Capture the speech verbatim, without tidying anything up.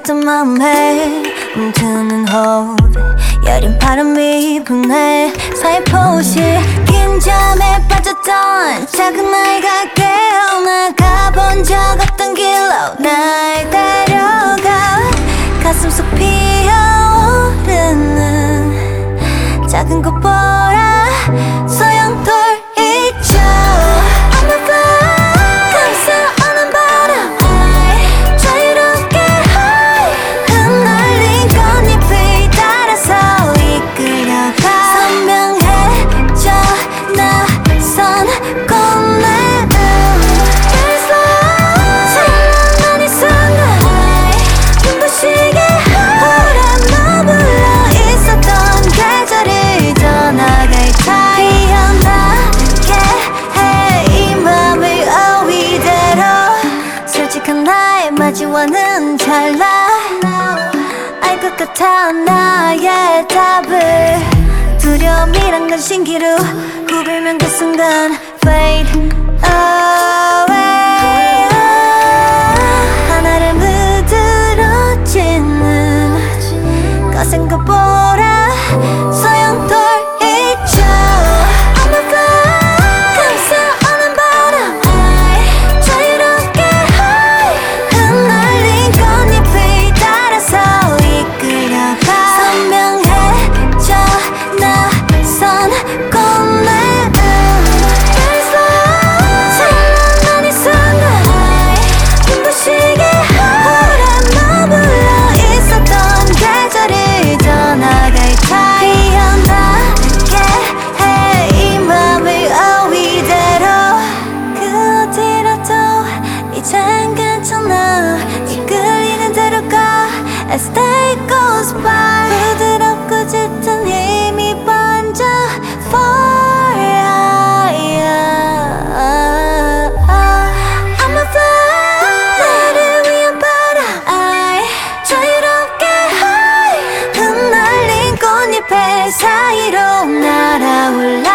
멈췄던 마음에 멈추는 호흡 여린 바람이 부네 살포시 긴 잠에 빠졌던 작은 아이가 깨어나가 본 적 없던 길로 날 데려가 가슴 속 피어오르는 작은 꽃보라 소용돌 있죠. I'm a fly 감싸오는 바람 I 자유롭게 high 흩날린 꽃잎을 따라서 이끌려가 선명해져 나선 꽃내음 There's love 찬란한 이 순간 눈부시게 오래 머물러 있었던 계절을 떠나갈 타이 피어나게 해 이 맘을 oh 이대로 솔직한 나의 마주와는 달라 알 것 같아 나의 답을 두려움이란 건 신기루 구불면 그 순간 fade away 하나를 무드러지는 거센 것보다 소용돌 있죠. I'm a fly 감싸오는 바람 I 자유롭게 high 흩날린 꽃잎을 따라서 이끌려가 선명해져 나선 꽃내음 There's love 찬란한 이 순간 눈부시게 오래 머물러 있었던 계절을 떠나갈 타이 피어나게 해 이 맘을 oh 이대로 그 어디라도 이젠 괜찮아 이끌리는 대로 가 As day goes by 부드럽고 짙은 힘이 번져 far higher I'm a fly 나를 위한 바람 I 자유롭게 high 흩날린 꽃잎의 사이로 날아올라